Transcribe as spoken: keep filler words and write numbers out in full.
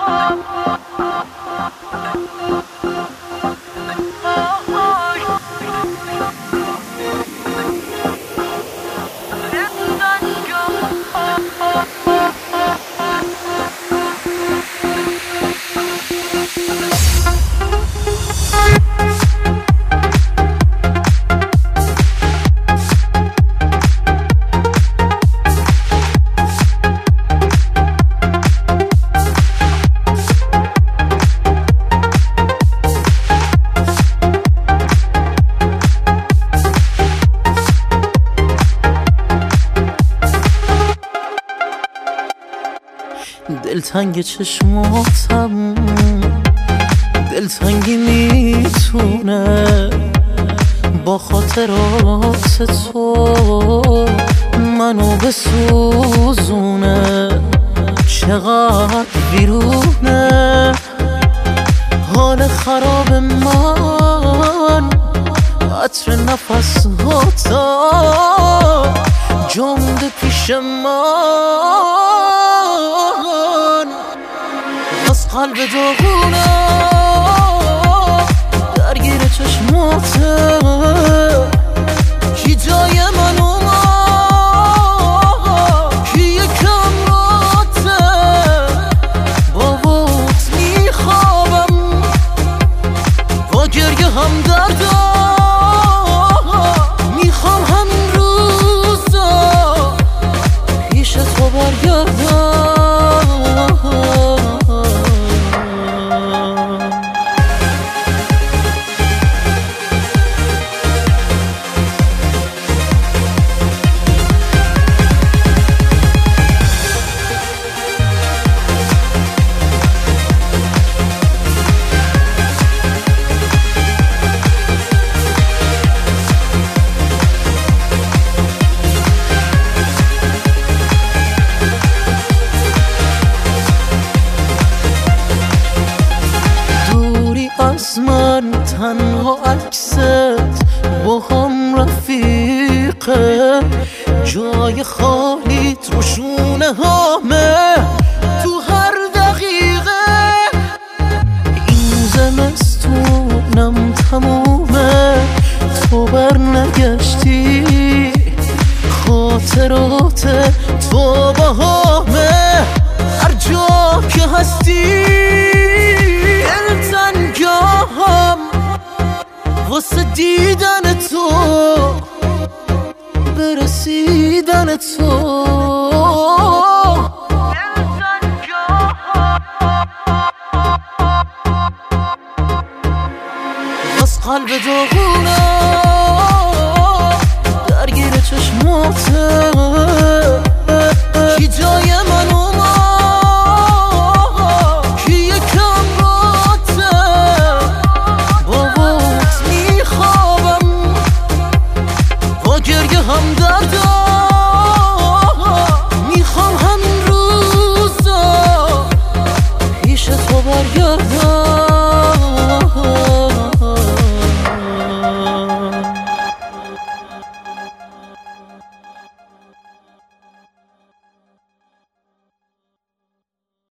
دلتنگ چشماتم دلتنگی میتونه با خاطرات تو منو بسوزونه. چقدر بیرونه حال خراب من، عطر نفس هاتا جمده پیش من. از قلب داغونه درگیر چشماته، کی جای من اومد کی یکم راته. باوت میخوابم با گریه هم دردم، میخوام همین روزا پیش تو برگردم. از من تنها عکست با هم رفیقه، جای خالیت رو شونه هامه تو هر دقیقه. این زمستونم تمومه تو بر نگشتی، خاطرات